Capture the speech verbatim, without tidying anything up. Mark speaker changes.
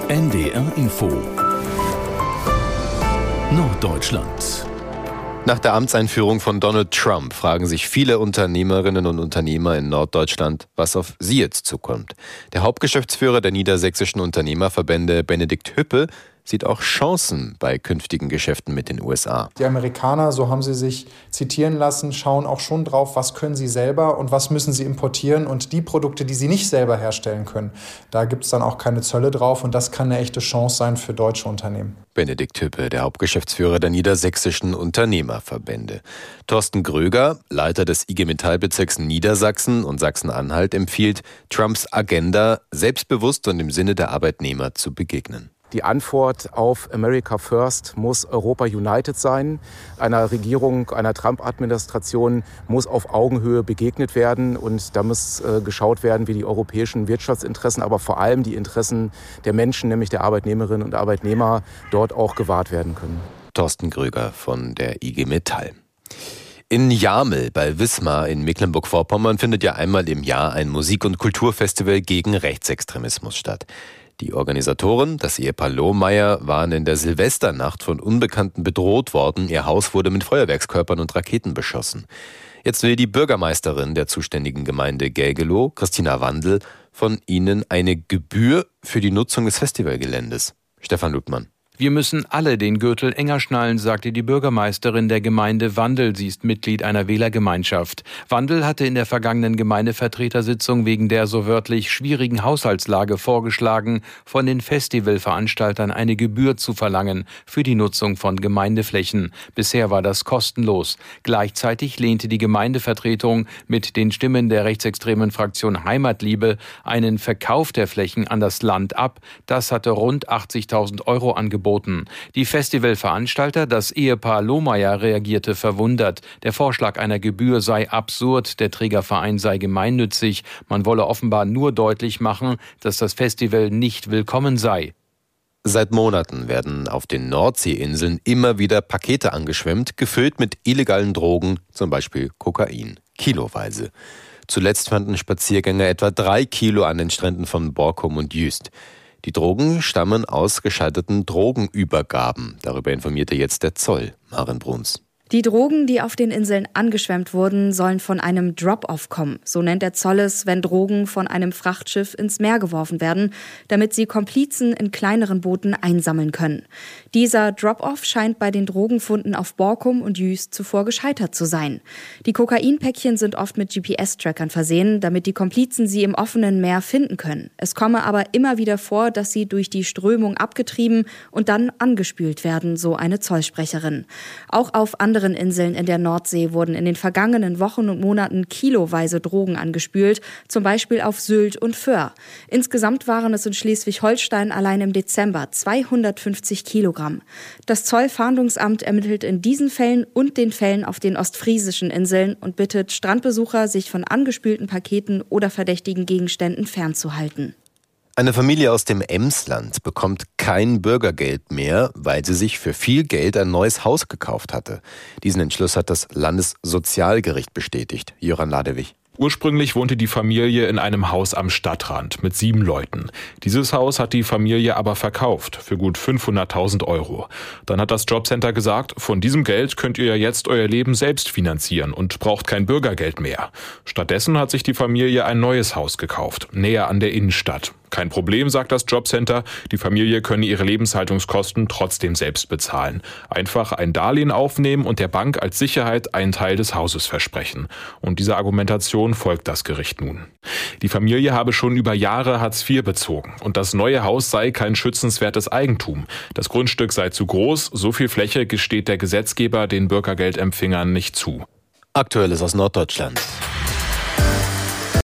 Speaker 1: N D R Info Norddeutschland.
Speaker 2: Nach der Amtseinführung von Donald Trump fragen sich viele Unternehmerinnen und Unternehmer in Norddeutschland, was auf sie jetzt zukommt. Der Hauptgeschäftsführer der niedersächsischen Unternehmerverbände, Benedikt Hüppe, sieht auch Chancen bei künftigen Geschäften mit den U S A.
Speaker 3: Die Amerikaner, so haben sie sich zitieren lassen, schauen auch schon drauf, was können sie selber und was müssen sie importieren. Und die Produkte, die sie nicht selber herstellen können, da gibt es dann auch keine Zölle drauf. Und das kann eine echte Chance sein für deutsche Unternehmen.
Speaker 2: Benedikt Hüppe, der Hauptgeschäftsführer der niedersächsischen Unternehmerverbände. Thorsten Gröger, Leiter des I G Metall-Bezirks Niedersachsen und Sachsen-Anhalt, empfiehlt, Trumps Agenda selbstbewusst und im Sinne der Arbeitnehmer zu begegnen.
Speaker 4: Die Antwort auf America First muss Europa United sein. Einer Regierung, einer Trump-Administration muss auf Augenhöhe begegnet werden. Und da muss äh, geschaut werden, wie die europäischen Wirtschaftsinteressen, aber vor allem die Interessen der Menschen, nämlich der Arbeitnehmerinnen und Arbeitnehmer, dort auch gewahrt werden können.
Speaker 2: Thorsten Gröger von der I G Metall. In Jamel bei Wismar in Mecklenburg-Vorpommern findet ja einmal im Jahr ein Musik- und Kulturfestival gegen Rechtsextremismus statt. Die Organisatoren, das Ehepaar Lohmeier, waren in der Silvesternacht von Unbekannten bedroht worden. Ihr Haus wurde mit Feuerwerkskörpern und Raketen beschossen. Jetzt will die Bürgermeisterin der zuständigen Gemeinde Gägelow, Christina Wandl, von ihnen eine Gebühr für die Nutzung des Festivalgeländes. Stefan Ludmann.
Speaker 5: Wir müssen alle den Gürtel enger schnallen, sagte die Bürgermeisterin der Gemeinde Wandl. Sie ist Mitglied einer Wählergemeinschaft. Wandl hatte in der vergangenen Gemeindevertretersitzung wegen der so wörtlich schwierigen Haushaltslage vorgeschlagen, von den Festivalveranstaltern eine Gebühr zu verlangen für die Nutzung von Gemeindeflächen. Bisher war das kostenlos. Gleichzeitig lehnte die Gemeindevertretung mit den Stimmen der rechtsextremen Fraktion Heimatliebe einen Verkauf der Flächen an das Land ab. Das hatte rund achtzigtausend Euro angeboten. Die Festivalveranstalter, das Ehepaar Lohmeier, reagierte verwundert. Der Vorschlag einer Gebühr sei absurd, der Trägerverein sei gemeinnützig. Man wolle offenbar nur deutlich machen, dass das Festival nicht willkommen sei.
Speaker 2: Seit Monaten werden auf den Nordseeinseln immer wieder Pakete angeschwemmt, gefüllt mit illegalen Drogen, zum Beispiel Kokain, kiloweise. Zuletzt fanden Spaziergänger etwa drei Kilo an den Stränden von Borkum und Jüst. Die Drogen stammen aus gescheiterten Drogenübergaben. Darüber informierte jetzt der Zoll. Maren Bruns.
Speaker 6: Die Drogen, die auf den Inseln angeschwemmt wurden, sollen von einem Drop-off kommen. So nennt der Zoll es, wenn Drogen von einem Frachtschiff ins Meer geworfen werden, damit sie Komplizen in kleineren Booten einsammeln können. Dieser Drop-off scheint bei den Drogenfunden auf Borkum und Jüst zuvor gescheitert zu sein. Die Kokainpäckchen sind oft mit G P S-Trackern versehen, damit die Komplizen sie im offenen Meer finden können. Es komme aber immer wieder vor, dass sie durch die Strömung abgetrieben und dann angespült werden, so eine Zollsprecherin. Auch auf anderen Inseln in der Nordsee wurden in den vergangenen Wochen und Monaten kiloweise Drogen angespült, zum Beispiel auf Sylt und Föhr. Insgesamt waren es in Schleswig-Holstein allein im Dezember zweihundertfünfzig Kilogramm. Das Zollfahndungsamt ermittelt in diesen Fällen und den Fällen auf den ostfriesischen Inseln und bittet Strandbesucher, sich von angespülten Paketen oder verdächtigen Gegenständen fernzuhalten.
Speaker 2: Eine Familie aus dem Emsland bekommt kein Bürgergeld mehr, weil sie sich für viel Geld ein neues Haus gekauft hatte. Diesen Entschluss hat das Landessozialgericht bestätigt. Jöran Ladewig.
Speaker 7: Ursprünglich wohnte die Familie in einem Haus am Stadtrand mit sieben Leuten. Dieses Haus hat die Familie aber verkauft für gut fünfhunderttausend Euro. Dann hat das Jobcenter gesagt, von diesem Geld könnt ihr ja jetzt euer Leben selbst finanzieren und braucht kein Bürgergeld mehr. Stattdessen hat sich die Familie ein neues Haus gekauft, näher an der Innenstadt. Kein Problem, sagt das Jobcenter, die Familie könne ihre Lebenshaltungskosten trotzdem selbst bezahlen. Einfach ein Darlehen aufnehmen und der Bank als Sicherheit einen Teil des Hauses versprechen. Und dieser Argumentation folgt das Gericht nun. Die Familie habe schon über Jahre Hartz vier bezogen und das neue Haus sei kein schützenswertes Eigentum. Das Grundstück sei zu groß, so viel Fläche gesteht der Gesetzgeber den Bürgergeldempfängern nicht zu.
Speaker 2: Aktuelles aus Norddeutschland.